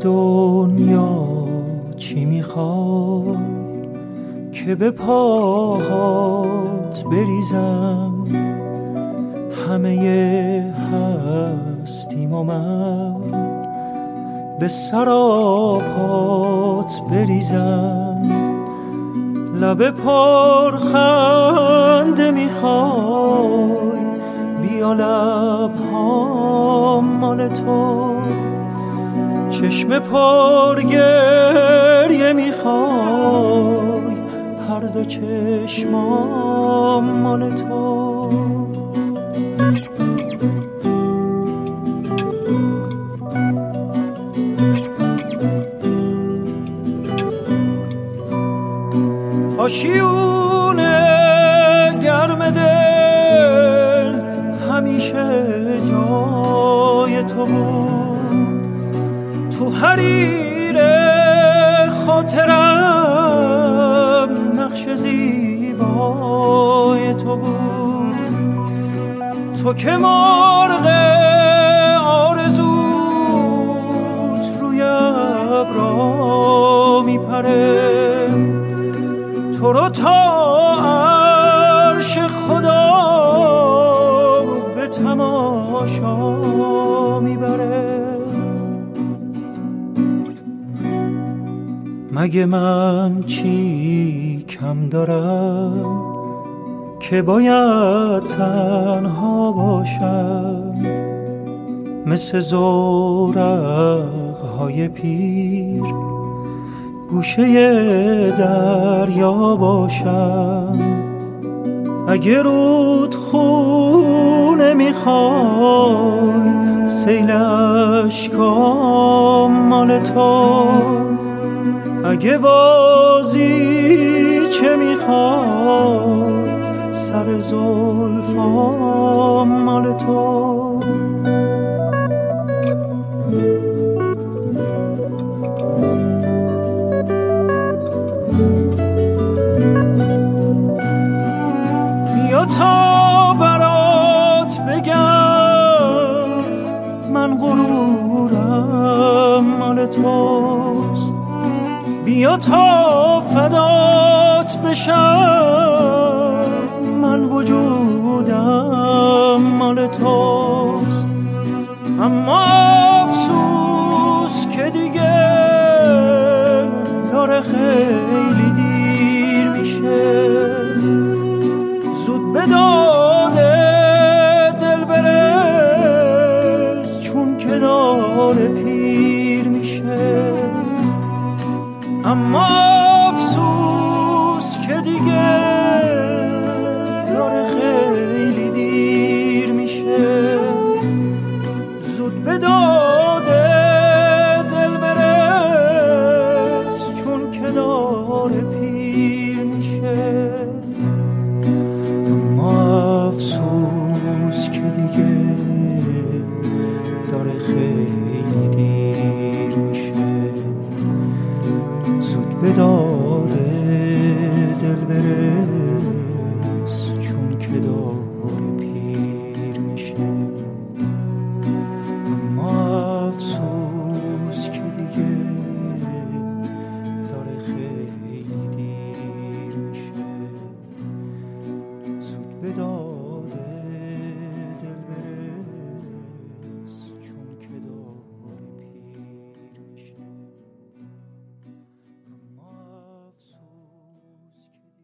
دنیا چی میخوای که به پاهات بریزم؟ همه هستیم و من به سراپات بریزم. لب پرخنده میخوای، بیا لب‌ها مال تو. چشم پرگریه میخوای، هر دو چشمام مال تو. آشیونه گرم دل همیشه جای تو بود، تو حریر خاطرم نقش زیبای تو بود. تو که مرغ آرزوت روی ابرا میپره، تو رو تا عرش خدا به تماشا میبره. مگه من چی کم دارم که باید تنها باشم؟ مثل زورق‌های پیر گوشه دریا باشم. اگه رودخونه میخوای، سیل اشکام مال تو. اگه بازی چه میخوای، سر زلفام مال تو. تا برات بگم من غرورم مال توست. بیا تا فدات بشم، من وجودم مال توست. اما افسوس که دیگه داره خیلی دیر میشه. زود به داد دل برس، چون کنار پیر میشه. اما افسوس که دیگه داره خیلی دیر میشه. زود به داد دل برس، چون کنار پیر میشه. افسوس که دیگه داره خیلی دیر میشه. زود به داد دل برس، چون که داره پیر میشه. اما افسوس که دیگه داره خیلی دیر میشه. زود به داد